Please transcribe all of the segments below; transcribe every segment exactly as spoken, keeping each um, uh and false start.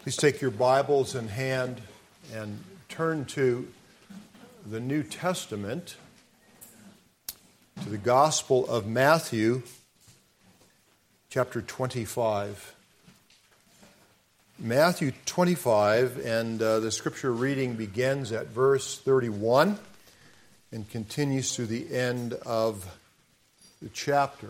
Please take your Bibles in hand and turn to the New Testament, to the Gospel of Matthew, chapter twenty-five. Matthew twenty-five, and uh, the scripture reading begins at verse thirty-one and continues to the end of the chapter.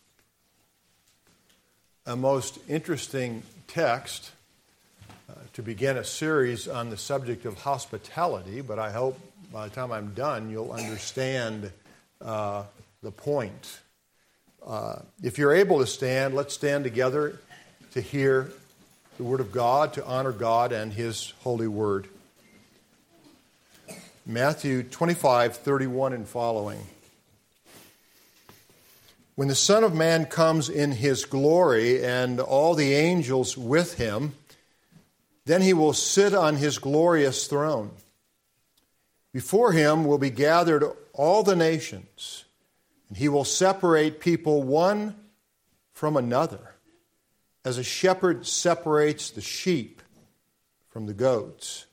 A most interesting text uh, to begin a series on the subject of hospitality, but I hope by the time I'm done you'll understand uh, the point. Uh, if you're able to stand, let's stand together to hear the Word of God, to honor God and His holy Word. Matthew twenty-five, thirty-one and following. When the Son of Man comes in His glory and all the angels with Him, then He will sit on His glorious throne. Before Him will be gathered all the nations, and He will separate people one from another, as a shepherd separates the sheep from the goats.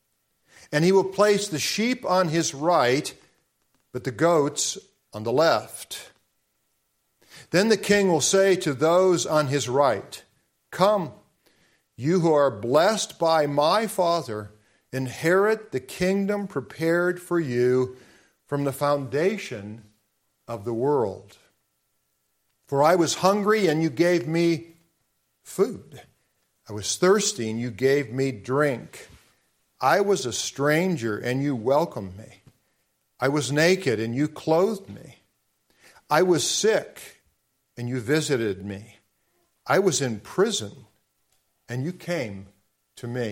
And He will place the sheep on His right, but the goats on the left. Then the King will say to those on His right, "Come, you who are blessed by my Father, inherit the kingdom prepared for you from the foundation of the world. For I was hungry, and you gave me food. I was thirsty, and you gave me drink. I was a stranger, and you welcomed me. I was naked, and you clothed me. I was sick, and you visited me. I was in prison, and you came to me."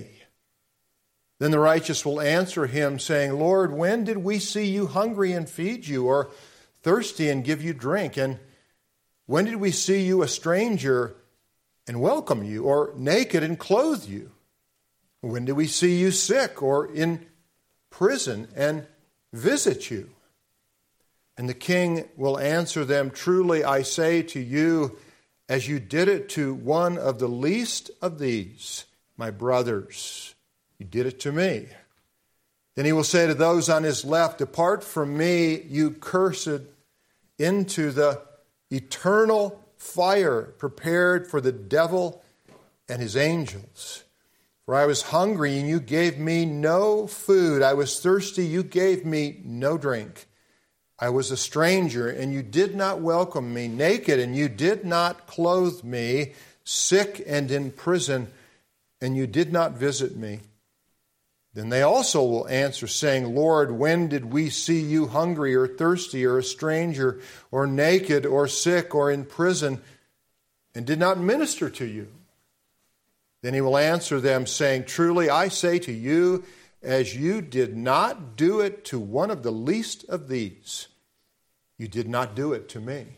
Then the righteous will answer Him, saying, "Lord, when did we see you hungry and feed you, or thirsty and give you drink? And when did we see you a stranger and welcome you, or naked and clothe you? When did we see you sick or in prison and visit you?" And the King will answer them, "Truly I say to you, as you did it to one of the least of these, my brothers, you did it to me." Then He will say to those on His left, "Depart from me, you cursed, into the eternal fire prepared for the devil and his angels. For I was hungry, and you gave me no food. I was thirsty, you gave me no drink. I was a stranger, and you did not welcome me. Naked, and you did not clothe me. Sick and in prison, and you did not visit me." Then they also will answer, saying, "Lord, when did we see you hungry or thirsty or a stranger or naked or sick or in prison and did not minister to you?" Then He will answer them, saying, "Truly I say to you, as you did not do it to one of the least of these, you did not do it to me."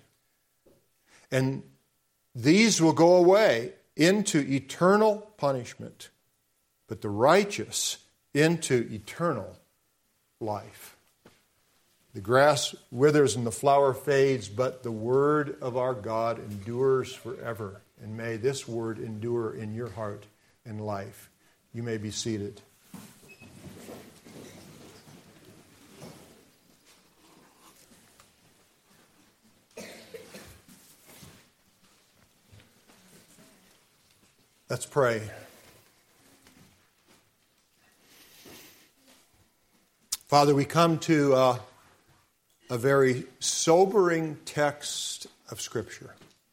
And these will go away into eternal punishment, but the righteous into eternal life. The grass withers and the flower fades, but the word of our God endures forever. And may this word endure in your heart and life. You may be seated. Let's pray. Father, we come to uh, a very sobering text of Scripture,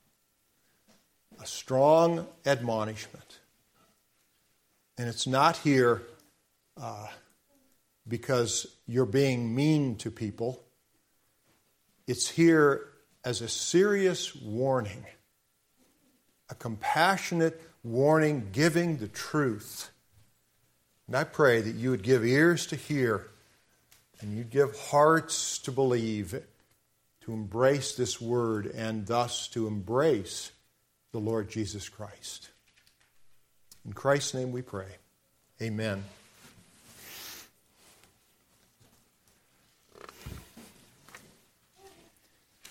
a strong admonishment. And it's not here uh, because you're being mean to people. It's here as a serious warning, a compassionate warning, giving the truth. And I pray that you would give ears to hear, and you'd give hearts to believe, to embrace this word, and thus to embrace the Lord Jesus Christ. In Christ's name we pray. Amen.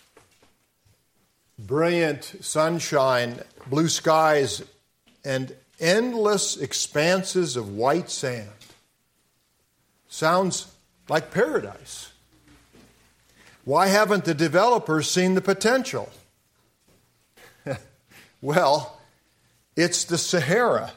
Brilliant sunshine, blue skies, and endless expanses of white sand. Sounds like paradise. Why haven't the developers seen the potential? Well, it's the Sahara.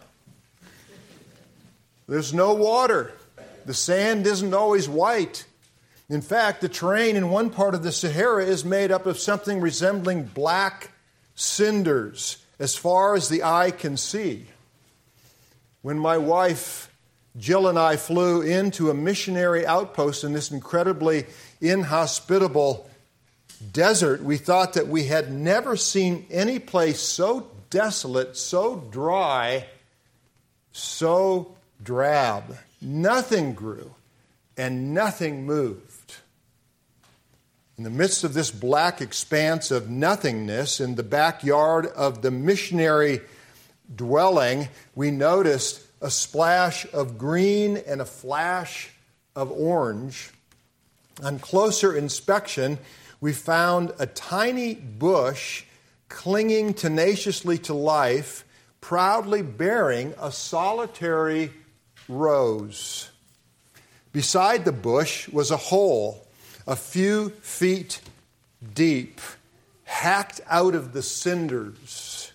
There's no water. The sand isn't always white. In fact, the terrain in one part of the Sahara is made up of something resembling black cinders as far as the eye can see. When my wife Jill and I flew into a missionary outpost in this incredibly inhospitable desert, we thought that we had never seen any place so desolate, so dry, so drab. Nothing grew and nothing moved. In the midst of this black expanse of nothingness, in the backyard of the missionary dwelling, we noticed a splash of green and a flash of orange. On closer inspection, we found a tiny bush clinging tenaciously to life, proudly bearing a solitary rose. Beside the bush was a hole a few feet deep, hacked out of the cinders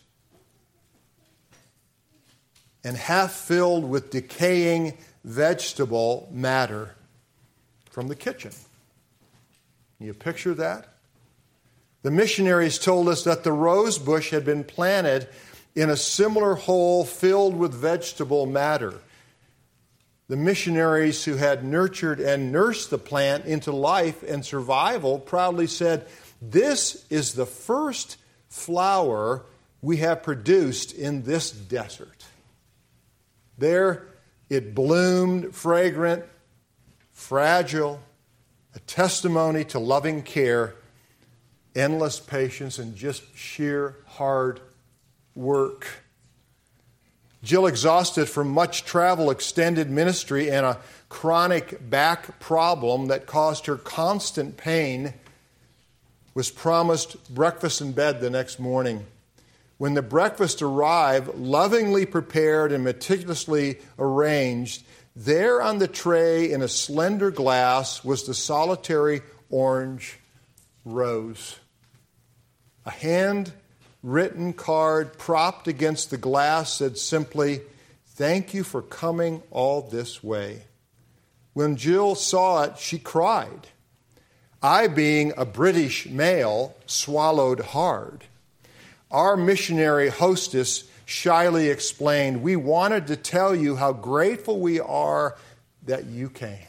and half filled with decaying vegetable matter from the kitchen. Can you picture that? The missionaries told us that the rose bush had been planted in a similar hole filled with vegetable matter. The missionaries who had nurtured and nursed the plant into life and survival proudly said, "This is the first flower we have produced in this desert." There it bloomed, fragrant, fragile, a testimony to loving care, endless patience, and just sheer hard work. Jill, exhausted from much travel, extended ministry, and a chronic back problem that caused her constant pain, was promised breakfast in bed the next morning. When the breakfast arrived, lovingly prepared and meticulously arranged, there on the tray in a slender glass was the solitary orange rose. A handwritten card propped against the glass said simply, "Thank you for coming all this way." When Jill saw it, she cried. I, being a British male, swallowed hard. Our missionary hostess shyly explained, "We wanted to tell you how grateful we are that you came."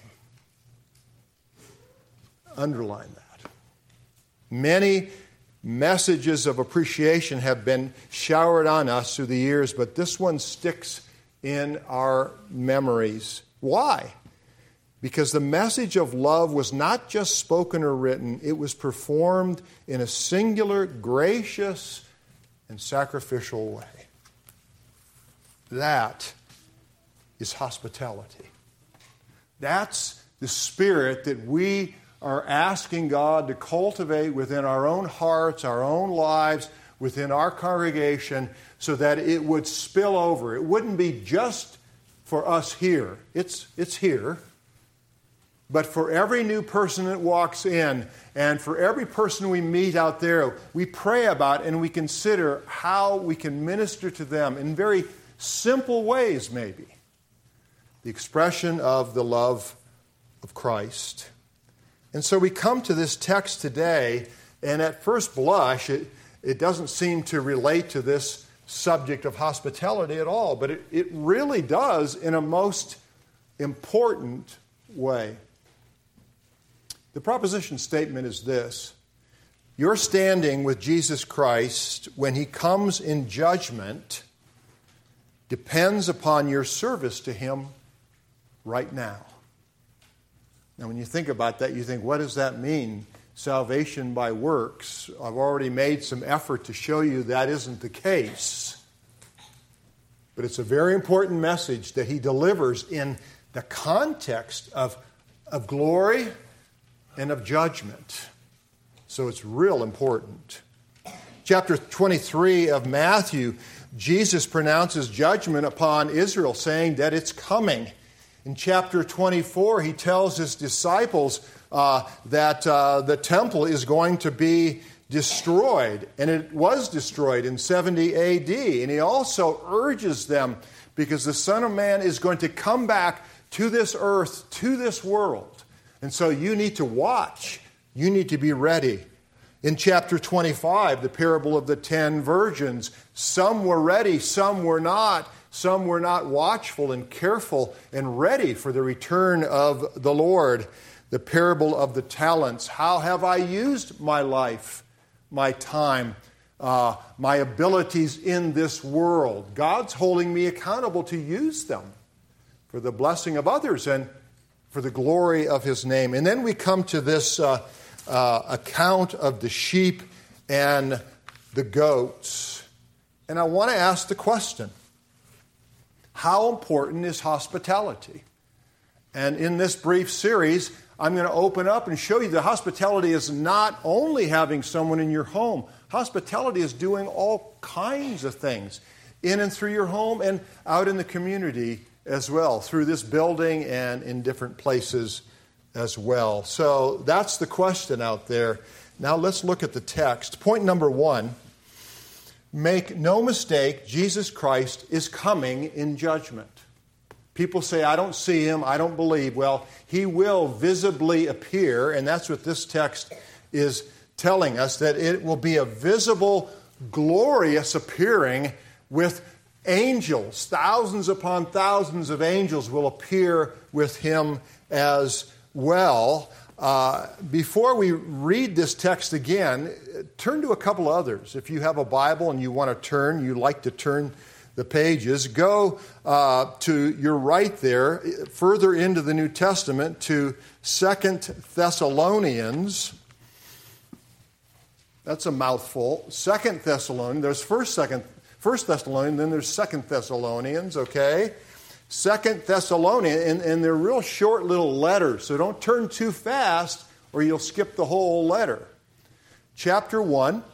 Underline that. Many messages of appreciation have been showered on us through the years, but this one sticks in our memories. Why? Because the message of love was not just spoken or written, it was performed in a singular, gracious, and sacrificial way. That is hospitality. That's the spirit that we are asking God to cultivate within our own hearts, our own lives, within our congregation, so that it would spill over. It wouldn't be just for us here. It's, it's here. But for every new person that walks in, and for every person we meet out there, we pray about and we consider how we can minister to them in very simple ways, maybe. The expression of the love of Christ. And so we come to this text today, and at first blush, it, it doesn't seem to relate to this subject of hospitality at all, but it, it really does in a most important way. The proposition statement is this: your standing with Jesus Christ when He comes in judgment depends upon your service to Him right now. Now, when you think about that, you think, what does that mean? Salvation by works. I've already made some effort to show you that isn't the case. But it's a very important message that He delivers in the context of, of glory and of judgment. So it's real important. Chapter twenty-three of Matthew Jesus pronounces judgment upon Israel, saying that it's coming. In chapter twenty-four, he tells his disciples uh, that uh, the temple is going to be destroyed, and it was destroyed in seventy A D. And he also urges them, because the Son of Man is going to come back to this earth, to this world. And so you need to watch. You need to be ready. In chapter twenty-five, the parable of the ten virgins, some were ready, some were not. Some were not watchful and careful and ready for the return of the Lord. The parable of the talents. How have I used my life, my time, uh, my abilities in this world? God's holding me accountable to use them for the blessing of others and for the glory of His name. And then we come to this uh, uh, account of the sheep and the goats. And I want to ask the question, how important is hospitality? And in this brief series, I'm going to open up and show you that hospitality is not only having someone in your home. Hospitality is doing all kinds of things in and through your home and out in the community as well, through this building and in different places as well. So that's the question out there. Now let's look at the text. Point number one, make no mistake, Jesus Christ is coming in judgment. People say, I don't see Him, I don't believe. Well, He will visibly appear, and that's what this text is telling us, that it will be a visible, glorious appearing with angels. Thousands upon thousands of angels will appear with Him as well. Uh, before we read this text again, turn to a couple others. If you have a Bible and you want to turn, you like to turn the pages, go uh, to your right there, further into the New Testament, to Second Thessalonians. That's a mouthful. Second Thessalonians. There's First, Second, First Thessalonians, then there's Second Thessalonians. Okay, Second Thessalonians, and, and they're real short little letters, so don't turn too fast, or you'll skip the whole letter. Chapter one.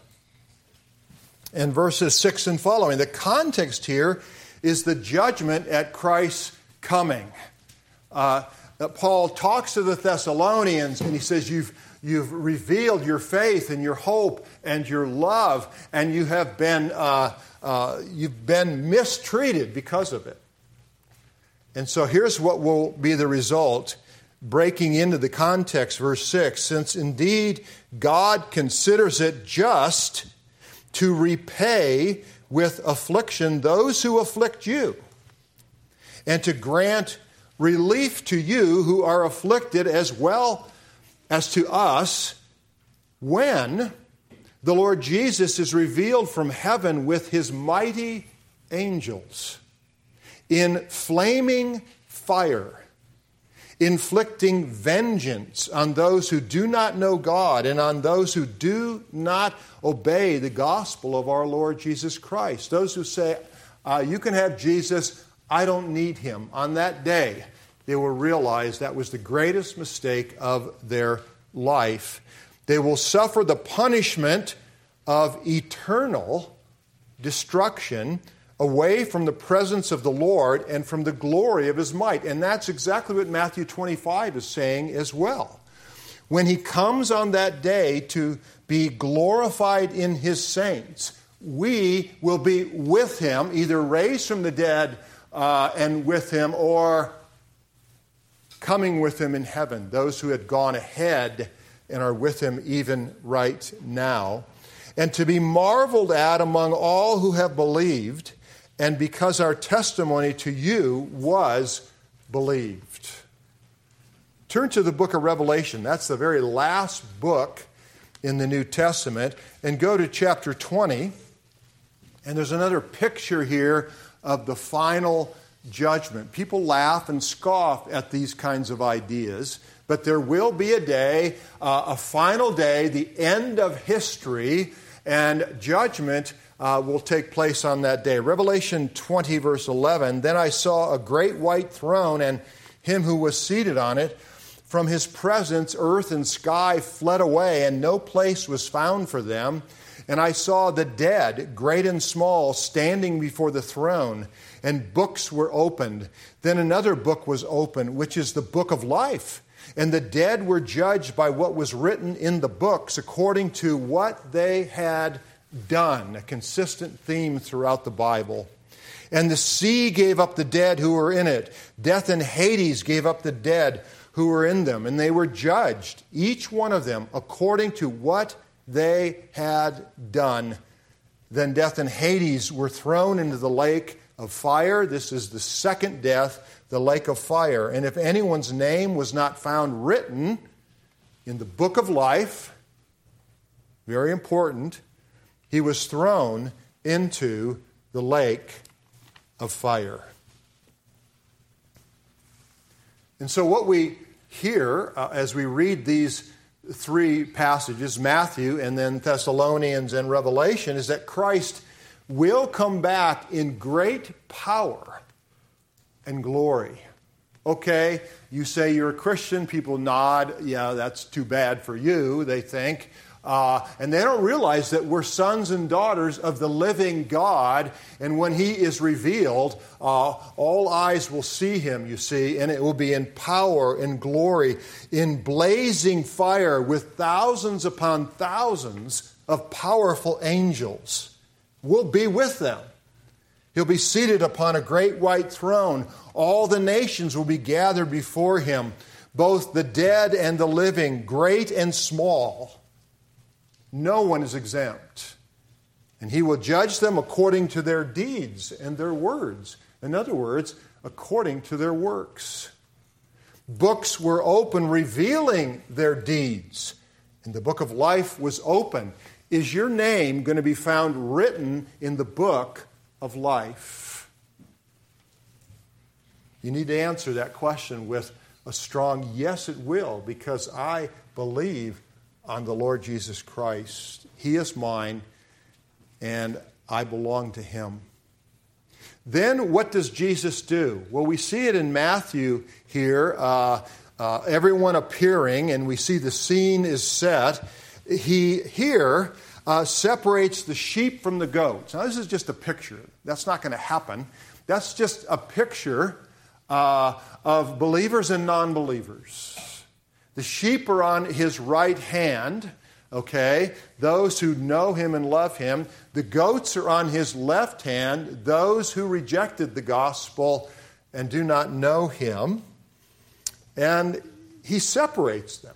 And verses six and following. The context here is the judgment at Christ's coming. Uh, Paul talks to the Thessalonians and he says, you've, you've revealed your faith and your hope and your love, and you have been, uh, uh, you've been mistreated because of it. And so here's what will be the result. Breaking into the context, verse six, since indeed God considers it just to repay with affliction those who afflict you, and to grant relief to you who are afflicted as well as to us, when the Lord Jesus is revealed from heaven with His mighty angels in flaming fire, inflicting vengeance on those who do not know God and on those who do not obey the gospel of our Lord Jesus Christ. Those who say, uh, you can have Jesus, I don't need Him. On that day, they will realize that was the greatest mistake of their life. They will suffer the punishment of eternal destruction away from the presence of the Lord and from the glory of His might. And that's exactly what Matthew twenty-five is saying as well. When He comes on that day to be glorified in His saints, we will be with Him, either raised from the dead uh, and with Him, or coming with Him in heaven, those who had gone ahead and are with Him even right now. And to be marveled at among all who have believed, and because our testimony to you was believed. Turn to the book of Revelation. That's the very last book in the New Testament. And go to chapter twenty. And there's another picture here of the final judgment. People laugh and scoff at these kinds of ideas. But there will be a day, uh, a final day, the end of history, and judgment Uh, will take place on that day. Revelation twenty, verse eleven, then I saw a great white throne and Him who was seated on it. From His presence, earth and sky fled away, and no place was found for them. And I saw the dead, great and small, standing before the throne, and books were opened. Then another book was opened, which is the book of life. And the dead were judged by what was written in the books according to what they had done. A consistent theme throughout the Bible. And the sea gave up the dead who were in it. Death and Hades gave up the dead who were in them. And they were judged, each one of them, according to what they had done. Then death and Hades were thrown into the lake of fire. This is the second death, the lake of fire. And if anyone's name was not found written in the book of life, very important, he was thrown into the lake of fire. And so what we hear uh, as we read these three passages, Matthew and then Thessalonians and Revelation, is that Christ will come back in great power and glory. Okay, you say you're a Christian, people nod, yeah, that's too bad for you, they think. Uh, and they don't realize that we're sons and daughters of the living God, and when He is revealed, uh, all eyes will see Him, you see, and it will be in power and glory, in blazing fire with thousands upon thousands of powerful angels. We'll be with them. He'll be seated upon a great white throne. All the nations will be gathered before Him, both the dead and the living, great and small. No one is exempt. And He will judge them according to their deeds and their words. In other words, according to their works. Books were open revealing their deeds. And the book of life was open. Is your name going to be found written in the book of life? You need to answer that question with a strong yes, it will, because I believe on the Lord Jesus Christ. He is mine, and I belong to Him. Then what does Jesus do? Well, we see it in Matthew here, uh, uh, everyone appearing, and we see the scene is set. He here uh, separates the sheep from the goats. Now, this is just a picture. That's not going to happen. That's just a picture uh, of believers and non-believers. The sheep are on His right hand, okay, those who know Him and love Him. The goats are on His left hand, those who rejected the gospel and do not know Him. And He separates them.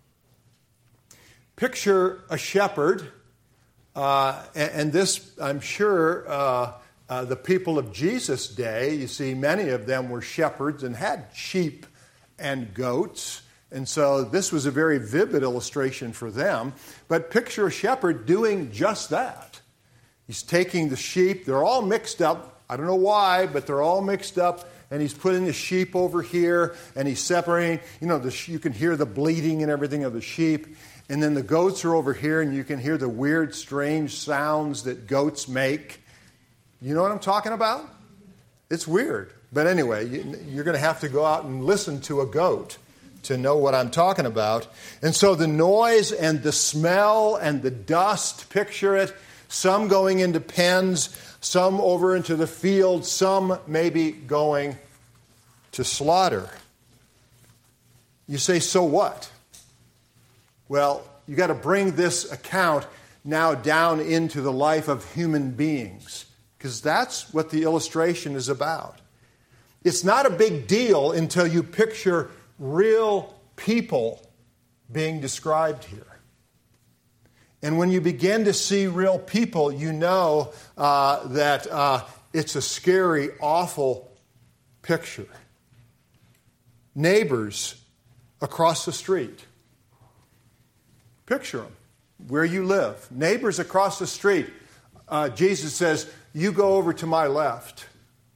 Picture a shepherd, uh, and, and this, I'm sure, uh, uh, the people of Jesus' day, you see, many of them were shepherds and had sheep and goats. And so this was a very vivid illustration for them. But picture a shepherd doing just that. He's taking the sheep. They're all mixed up. I don't know why, but they're all mixed up. And he's putting the sheep over here, and he's separating. You know, the, you can hear the bleating and everything of the sheep. And then the goats are over here, and you can hear the weird, strange sounds that goats make. You know what I'm talking about? It's weird. But anyway, you, you're going to have to go out and listen to a goat to know what I'm talking about. And so the noise and the smell and the dust, picture it, some going into pens, some over into the field, some maybe going to slaughter. You say, so what? Well, you got to bring this account now down into the life of human beings, because that's what the illustration is about. It's not a big deal until you picture real people being described here. And when you begin to see real people, you know uh, that uh, it's a scary, awful picture. Neighbors across the street. Picture them, where you live. Neighbors across the street. Uh, Jesus says, you go over to my left.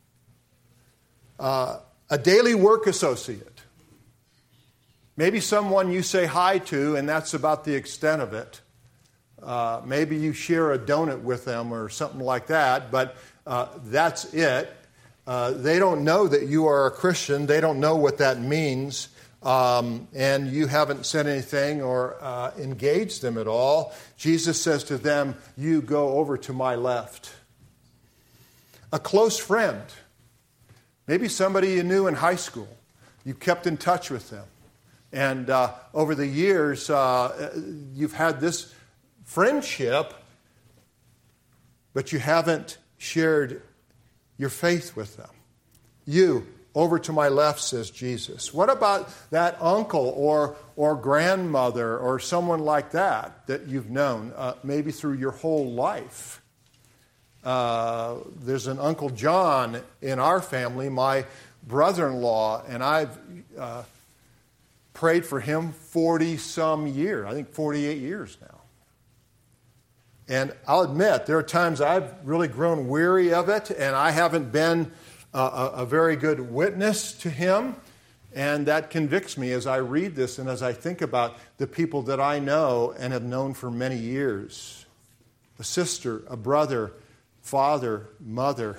Uh, a daily work associate. Maybe someone you say hi to, and that's about the extent of it. Uh, maybe you share a donut with them or something like that, but uh, that's it. Uh, they don't know that you are a Christian. They don't know what that means. um, and you haven't said anything or uh, engaged them at all, Jesus says to them, you go over to my left. A close friend, maybe somebody you knew in high school, you kept in touch with them. And uh, over the years, uh, you've had this friendship, but you haven't shared your faith with them. You, over to my left, says Jesus. What about that uncle or or grandmother or someone like that that you've known, uh, maybe through your whole life? Uh, there's an Uncle John in our family, my brother-in-law, and I've uh, prayed for him forty-some years, I think forty-eight years now. And I'll admit, there are times I've really grown weary of it, and I haven't been a, a, a very good witness to him. And that convicts me as I read this and as I think about the people that I know and have known for many years. A sister, a brother, father, mother.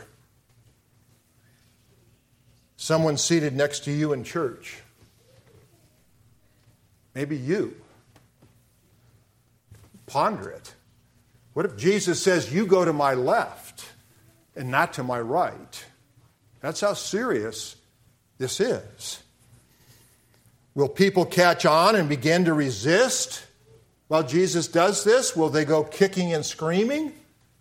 Someone seated next to you in church. Maybe you. Ponder it. What if Jesus says, you go to my left and not to my right? That's how serious this is. Will people catch on and begin to resist while Jesus does this? Will they go kicking and screaming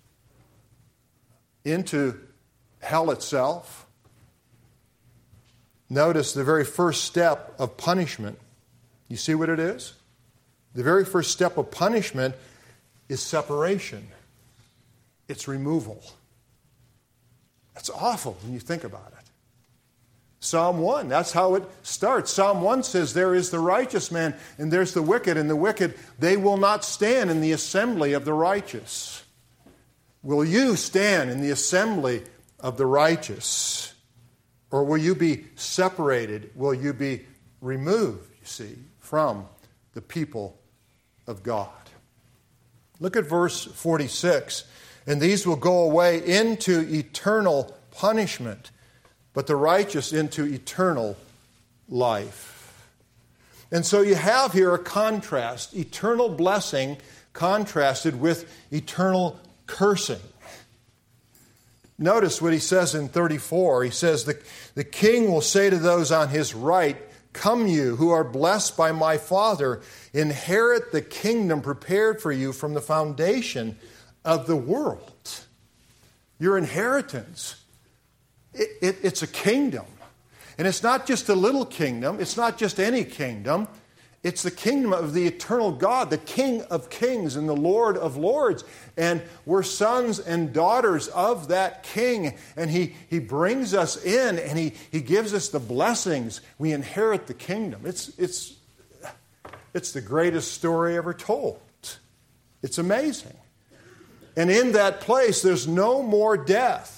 into hell itself? Notice the very first step of punishment. You see what it is? The very first step of punishment is separation. It's removal. That's awful when you think about it. Psalm one, that's how it starts. Psalm one says, there is the righteous man and there's the wicked, and the wicked, they will not stand in the assembly of the righteous. Will you stand in the assembly of the righteous? Or will you be separated? Will you be removed, you see, from the people of God? Look at verse forty-six. And these will go away into eternal punishment, but the righteous into eternal life. And so you have here a contrast, eternal blessing contrasted with eternal cursing. Notice what he says in thirty-four. He says, the, the king will say to those on his right, come you who are blessed by my Father, inherit the kingdom prepared for you from the foundation of the world. Your inheritance, it, it, it's a kingdom. And it's not just a little kingdom. It's not just any kingdom. It's the kingdom of the eternal God, the King of kings and the Lord of lords. And we're sons and daughters of that King. And he, he brings us in and he, he gives us the blessings. We inherit the kingdom. It's, it's, it's the greatest story ever told. It's amazing. And in that place, there's no more death.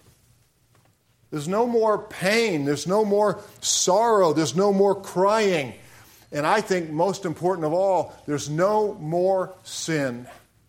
There's no more pain. There's no more sorrow. There's no more crying. And I think most important of all, there's no more sin.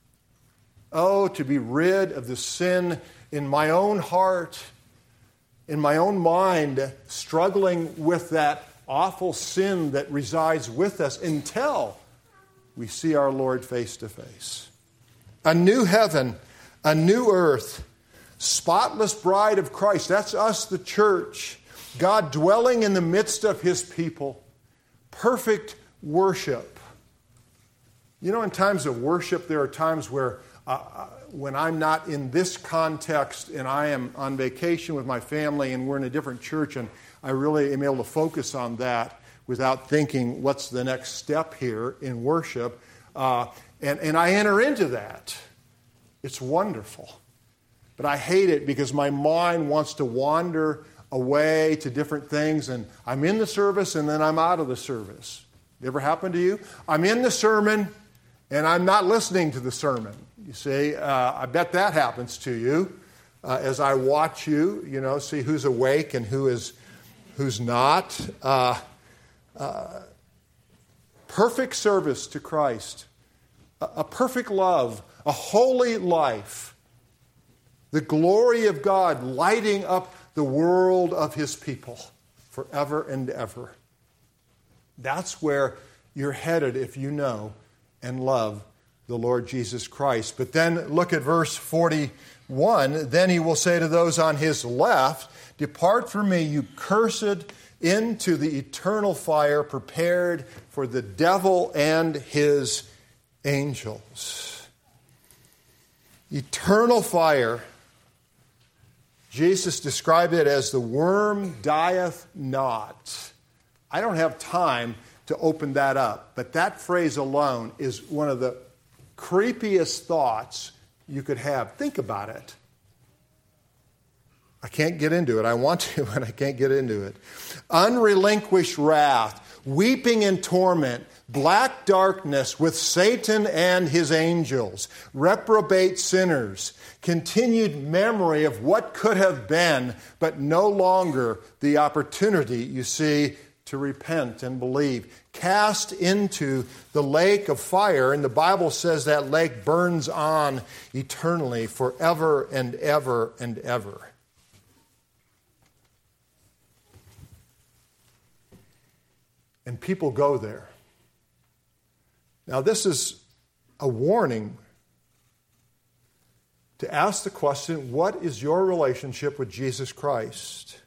Oh, to be rid of the sin in my own heart, in my own mind, struggling with that awful sin that resides with us until we see our Lord face to face. A new heaven, a new earth, spotless bride of Christ. That's us, the church. God dwelling in the midst of his people. Perfect worship. You know, in times of worship, there are times where uh, when I'm not in this context and I am on vacation with my family and we're in a different church and I really am able to focus on that without thinking, what's the next step here in worship? Uh, and, and I enter into that. It's wonderful. But I hate it because my mind wants to wander away to different things, and I'm in the service and then I'm out of the service. Ever happened to you? I'm in the sermon and I'm not listening to the sermon. You see, uh, I bet that happens to you uh, as I watch you, you know, see who's awake and who is who's not. Uh, uh, perfect service to Christ, a, a perfect love, a holy life, the glory of God lighting up the world of his people forever and ever. That's where you're headed if you know and love the Lord Jesus Christ. But then look at verse forty-one. Then he will say to those on his left, "Depart from me, you cursed, into the eternal fire prepared for the devil and his angels." Eternal fire. Jesus described it as the worm dieth not. I don't have time to open that up, but that phrase alone is one of the creepiest thoughts you could have. Think about it. I can't get into it. I want to, but I can't get into it. Unrelinquished wrath, weeping and torment, black darkness with Satan and his angels, reprobate sinners, continued memory of what could have been, but no longer the opportunity, you see, to repent and believe. Cast into the lake of fire, and the Bible says that lake burns on eternally, forever and ever and ever. And people go there. Now, this is a warning to ask the question, what is your relationship with Jesus Christ?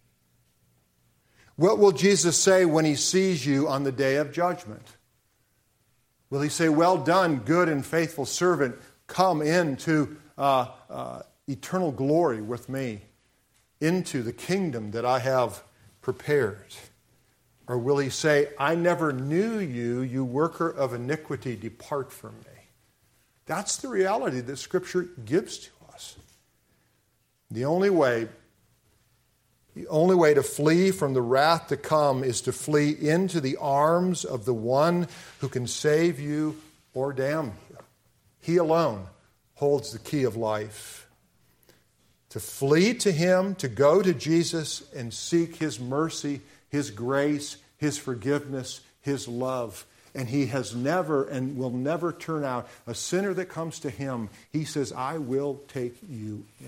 What will Jesus say when he sees you on the day of judgment? Will he say, "Well done, good and faithful servant, come into uh, uh, eternal glory with me, into the kingdom that I have prepared"? Or will he say, "I never knew you, you worker of iniquity, depart from me"? That's the reality that Scripture gives to us. The only way, the only way to flee from the wrath to come is to flee into the arms of the one who can save you or damn you. He alone holds the key of life. To flee to him, to go to Jesus and seek his mercy, his grace, his forgiveness, his love. And he has never and will never turn out a sinner that comes to him. He says, "I will take you in."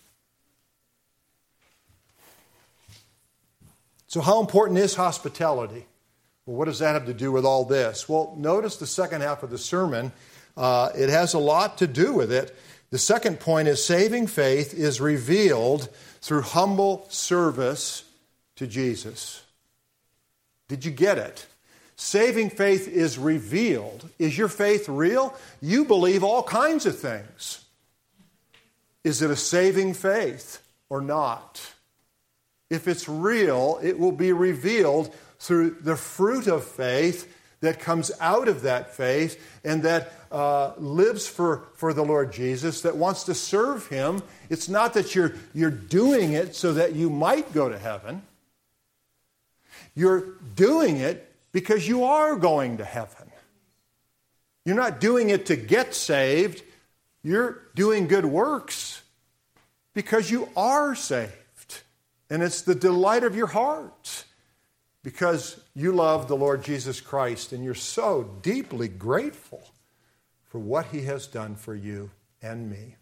So how important is hospitality? Well, what does that have to do with all this? Well, notice the second half of the sermon. Uh, it has a lot to do with it. The second point is saving faith is revealed through humble service to Jesus. Did you get it? Saving faith is revealed. Is your faith real? You believe all kinds of things. Is it a saving faith or not? If it's real, it will be revealed through the fruit of faith that comes out of that faith and that uh, lives for, for the Lord Jesus, that wants to serve him. It's not that you're, you're doing it so that you might go to heaven. You're doing it because you are going to heaven. You're not doing it to get saved. You're doing good works because you are saved. And it's the delight of your heart because you love the Lord Jesus Christ and you're so deeply grateful for what he has done for you and me.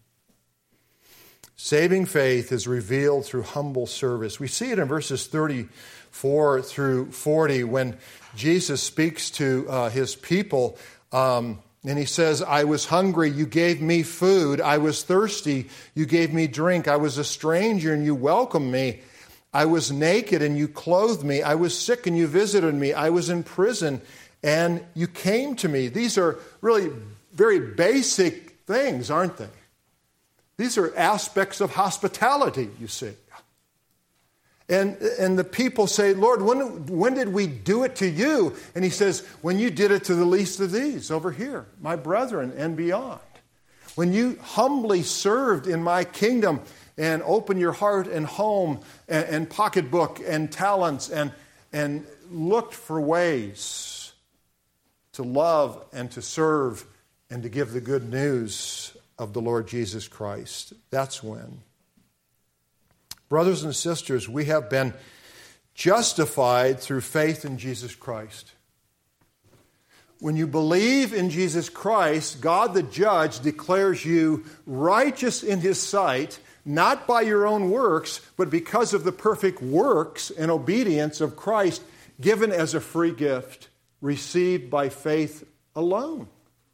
Saving faith is revealed through humble service. We see it in verses thirty-four through forty when Jesus speaks to uh, his people. Um, and he says, "I was hungry, you gave me food. I was thirsty, you gave me drink. I was a stranger and you welcomed me. I was naked and you clothed me. I was sick and you visited me. I was in prison and you came to me." These are really very basic things, aren't they? These are aspects of hospitality, you see. And, and the people say, "Lord, when, when did we do it to you?" And he says, "When you did it to the least of these over here, my brethren and beyond. When you humbly served in my kingdom and opened your heart and home and, and pocketbook and talents and, and looked for ways to love and to serve and to give the good news of the Lord Jesus Christ." That's when. Brothers and sisters, we have been justified through faith in Jesus Christ. When you believe in Jesus Christ, God the judge declares you righteous in his sight, not by your own works, but because of the perfect works and obedience of Christ given as a free gift, received by faith alone.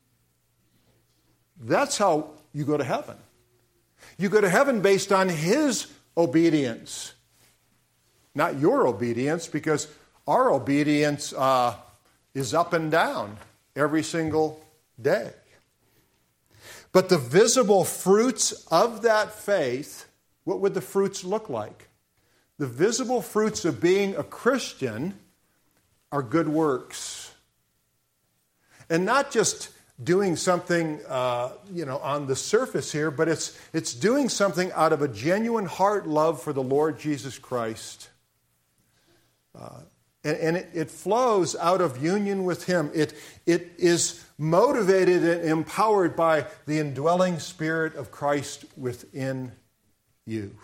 That's how you go to heaven. You go to heaven based on His obedience, not your obedience, because our obedience uh, is up and down every single day. But the visible fruits of that faith, what would the fruits look like? The visible fruits of being a Christian are good works. And not just doing something, uh, you know, on the surface here, but it's it's doing something out of a genuine heart love for the Lord Jesus Christ. Uh, and and it, it flows out of union with Him. It it is motivated and empowered by the indwelling Spirit of Christ within you.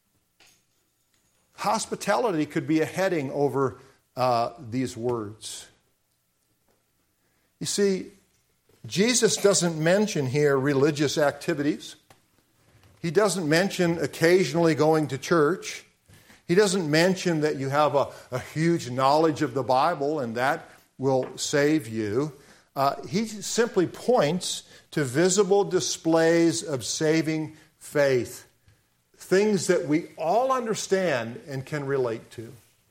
Hospitality could be a heading over uh, these words. You see, Jesus doesn't mention here religious activities. He doesn't mention occasionally going to church. He doesn't mention that you have a, a huge knowledge of the Bible and that will save you. Uh, he simply points to visible displays of saving faith, things that we all understand and can relate to.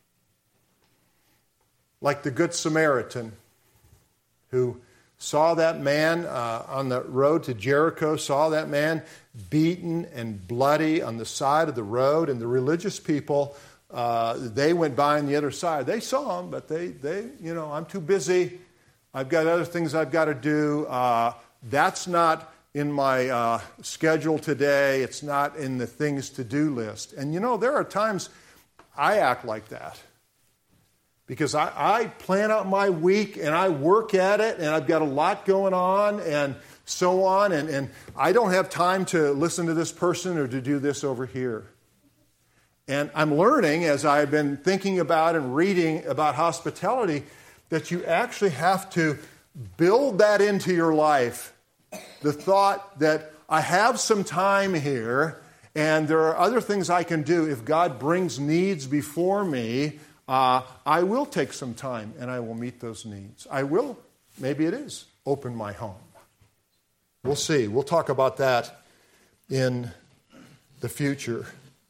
Like the Good Samaritan who saw that man uh, on the road to Jericho, saw that man beaten and bloody on the side of the road, and the religious people, uh, they went by on the other side. They saw him, but they, they, you know, I'm too busy. I've got other things I've got to do. Uh, that's not in my uh, schedule today. It's not in the things to do list. And you know, there are times I act like that. Because I, I plan out my week and I work at it and I've got a lot going on and so on. And, and I don't have time to listen to this person or to do this over here. And I'm learning as I've been thinking about and reading about hospitality that you actually have to build that into your life. The thought that I have some time here and there are other things I can do. If God brings needs before me, Uh, I will take some time and I will meet those needs. I will, maybe it is, open my home. We'll see. We'll talk about that in the future.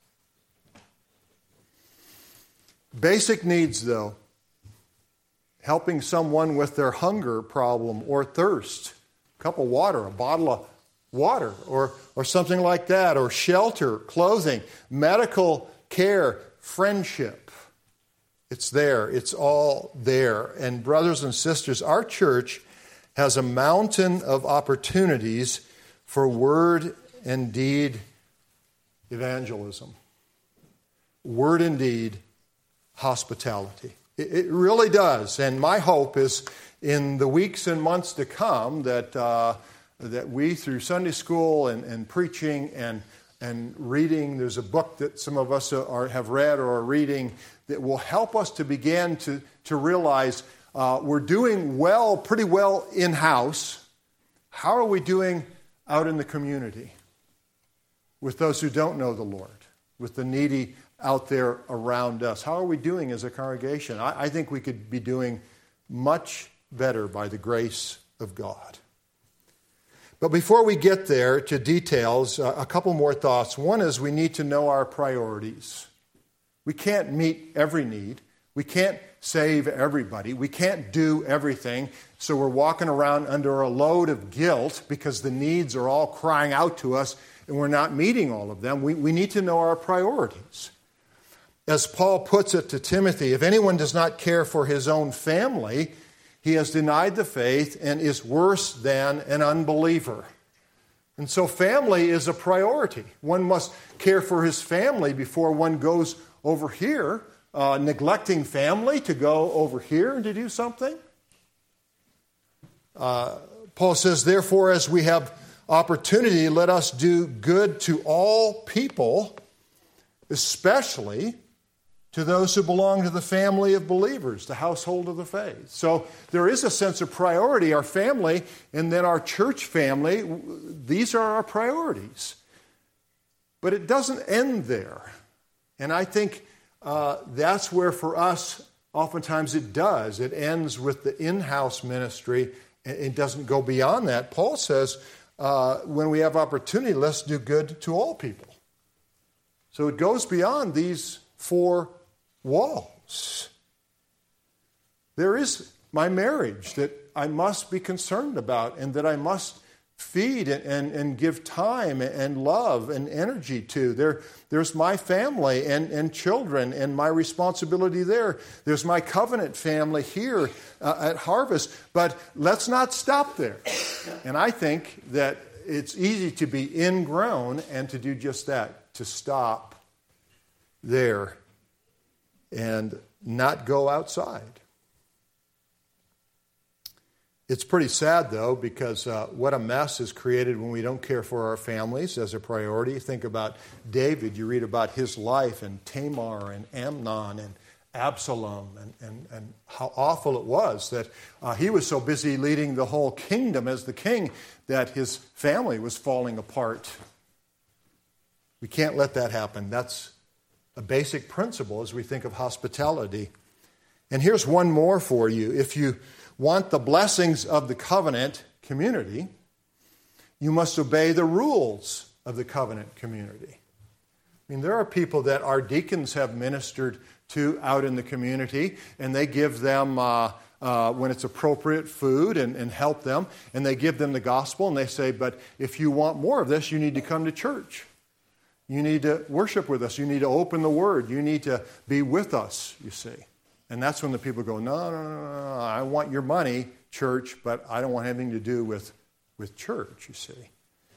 Basic needs, though. Helping someone with their hunger problem or thirst. A cup of water, a bottle of water, or, or something like that. Or shelter, clothing, medical care, friendship. It's there. It's all there. And brothers and sisters, our church has a mountain of opportunities for word and deed evangelism. Word and deed hospitality. It, it really does. And my hope is in the weeks and months to come that uh, that we, through Sunday school and, and preaching and and reading, there's a book that some of us are, have read or are reading that will help us to begin to, to realize uh, we're doing well, pretty well in-house. How are we doing out in the community with those who don't know the Lord, with the needy out there around us? How are we doing as a congregation? I, I think we could be doing much better by the grace of God. But before we get there to details, uh, a couple more thoughts. One is we need to know our priorities. We can't meet every need. We can't save everybody. We can't do everything. So we're walking around under a load of guilt because the needs are all crying out to us and we're not meeting all of them. We, we need to know our priorities. As Paul puts it to Timothy, if anyone does not care for his own family, he has denied the faith and is worse than an unbeliever. And so family is a priority. One must care for his family before one goes over here, uh, neglecting family to go over here and to do something. Uh, Paul says, therefore, as we have opportunity, let us do good to all people, especially to those who belong to the family of believers, the household of the faith. So there is a sense of priority, our family, and then our church family. These are our priorities. But it doesn't end there. And I think uh, that's where for us Oftentimes it does. It ends with the in-house ministry. It doesn't go beyond that. Paul says, uh, when we have opportunity, let's do good to all people. So it goes beyond these four walls. There is my marriage that I must be concerned about and that I must feed and, and, and give time and love and energy to. There, there's my family and, and children and my responsibility there. There's my covenant family here uh, at Harvest. But let's not stop there. And I think that it's easy to be ingrown and to do just that, to stop there and not go outside. It's pretty sad, though, because uh, what a mess is created when we don't care for our families as a priority. Think about David. You read about his life and Tamar and Amnon and Absalom and, and, and how awful it was that uh, he was so busy leading the whole kingdom as the king that his family was falling apart. We can't let that happen. That's a basic principle as we think of hospitality. And here's one more for you. If you want the blessings of the covenant community, you must obey the rules of the covenant community. I mean, there are people that our deacons have ministered to out in the community, and they give them, uh, uh, when it's appropriate, food and, and help them, and they give them the gospel, and they say, but if you want more of this, you need to come to church. You need to worship with us. You need to open the Word. You need to be with us, you see. And that's when the people go, no, no, no, no, I want your money, church, but I don't want anything to do with, with church, you see.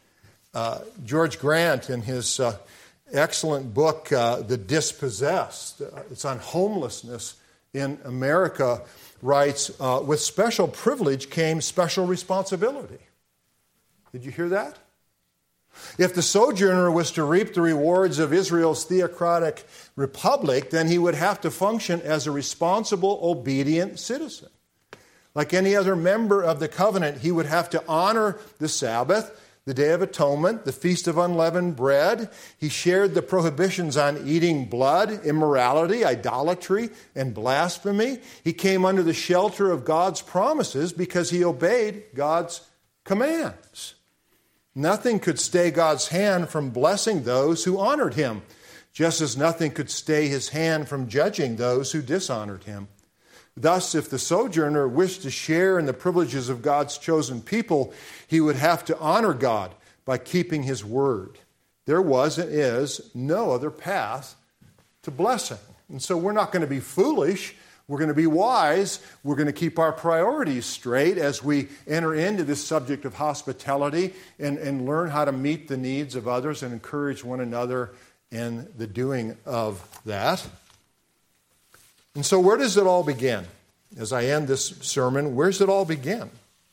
Uh, George Grant, in his uh, excellent book, uh, The Dispossessed, uh, it's on homelessness in America, writes, uh, with special privilege came special responsibility. Did you hear that? If the sojourner was to reap the rewards of Israel's theocratic republic, then he would have to function as a responsible, obedient citizen. Like any other member of the covenant, he would have to honor the Sabbath, the Day of Atonement, the Feast of Unleavened Bread. He shared the prohibitions on eating blood, immorality, idolatry, and blasphemy. He came under the shelter of God's promises because he obeyed God's commands. Nothing could stay God's hand from blessing those who honored him, just as nothing could stay his hand from judging those who dishonored him. Thus, if the sojourner wished to share in the privileges of God's chosen people, he would have to honor God by keeping his word. There was and is no other path to blessing. And so we're not going to be foolish. We're going to be wise. We're going to keep our priorities straight as we enter into this subject of hospitality and, and learn how to meet the needs of others and encourage one another in the doing of that. And so where does it all begin? As I end this sermon, where does it all begin?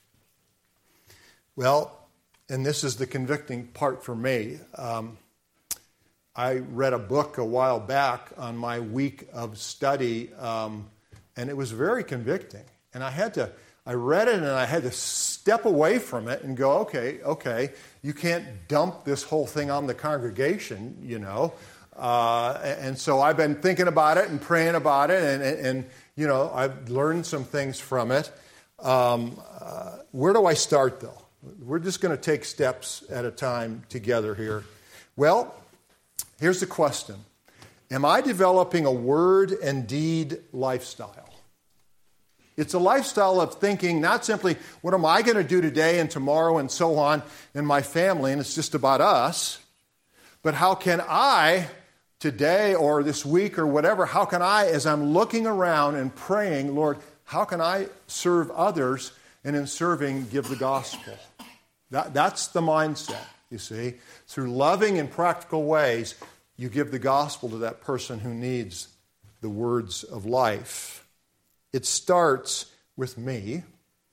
Well, and this is the convicting part for me. Um, I read a book a while back on my week of study, um, and it was very convicting. And I had to, I read it and I had to step away from it and go, okay, okay, you can't dump this whole thing on the congregation, you know. Uh, and so I've been thinking about it and praying about it, and, and, and you know, I've learned some things from it. Um, uh, where do I start, though? We're just going to take steps at a time together here. Well, here's the question. Am I developing a word and deed lifestyle? It's a lifestyle of thinking, not simply, what am I going to do today and tomorrow and so on in my family, and it's just about us, but how can I, today or this week or whatever, how can I, as I'm looking around and praying, Lord, how can I serve others, and in serving, give the gospel? That, that's the mindset, you see. Through loving and practical ways, you give the gospel to that person who needs the words of life. It starts with me.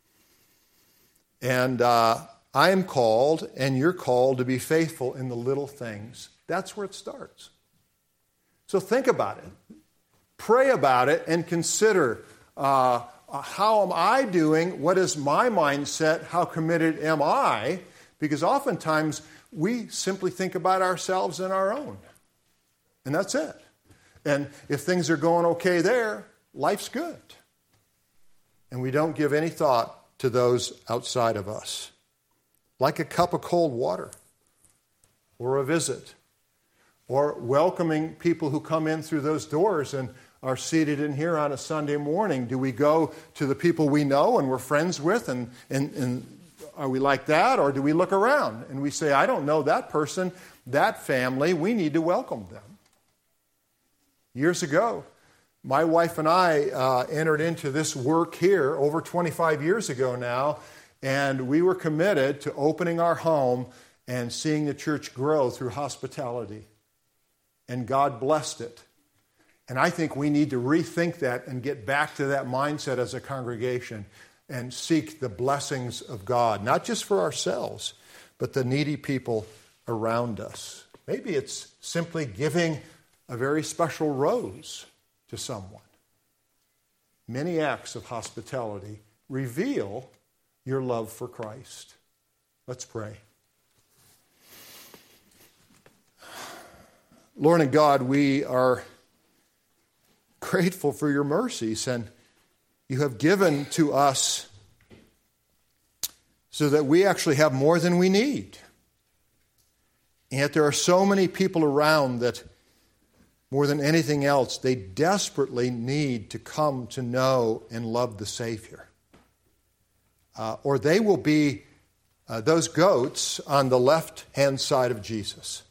And uh, I am called, and you're called to be faithful in the little things. That's where it starts. So think about it. Pray about it and consider, uh, how am I doing? What is my mindset? How committed am I? Because oftentimes we simply think about ourselves and our own. And that's it. And if things are going okay there, life's good. And we don't give any thought to those outside of us. Like a cup of cold water, or a visit, or welcoming people who come in through those doors and are seated in here on a Sunday morning. Do we go to the people we know and we're friends with, and, and, and are we like that? Or do we look around and we say, I don't know that person, that family, we need to welcome them? Years ago, my wife and I uh, entered into this work here over twenty-five years ago now, and we were committed to opening our home and seeing the church grow through hospitality. And God blessed it. And I think we need to rethink that and get back to that mindset as a congregation and seek the blessings of God, not just for ourselves, but the needy people around us. Maybe it's simply giving a very special rose to someone. Many acts of hospitality reveal your love for Christ. Let's pray. Lord and God, we are grateful for your mercies, and you have given to us so that we actually have more than we need. And yet there are so many people around that more than anything else, they desperately need to come to know and love the Savior. Uh, or they will be uh, those goats on the left-hand side of Jesus.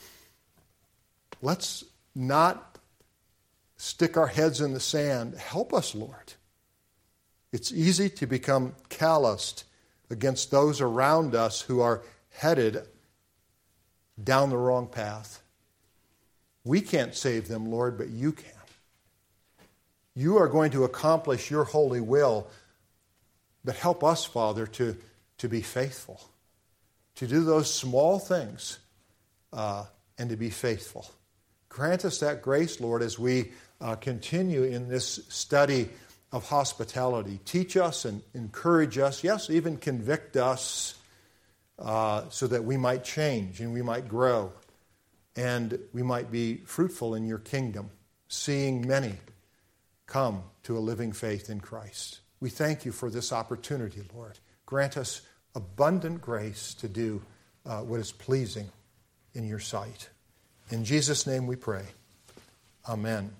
Let's not stick our heads in the sand. Help us, Lord. It's easy to become calloused against those around us who are headed down the wrong path. We can't save them, Lord, but you can. You are going to accomplish your holy will, but help us, Father, to, to be faithful, to do those small things uh, and to be faithful. Grant us that grace, Lord, as we uh, continue in this study of hospitality. Teach us and encourage us, yes, even convict us uh, so that we might change and we might grow and we might be fruitful in your kingdom, seeing many come to a living faith in Christ. We thank you for this opportunity, Lord. Grant us abundant grace to do uh, what is pleasing in your sight. In Jesus' name we pray. Amen.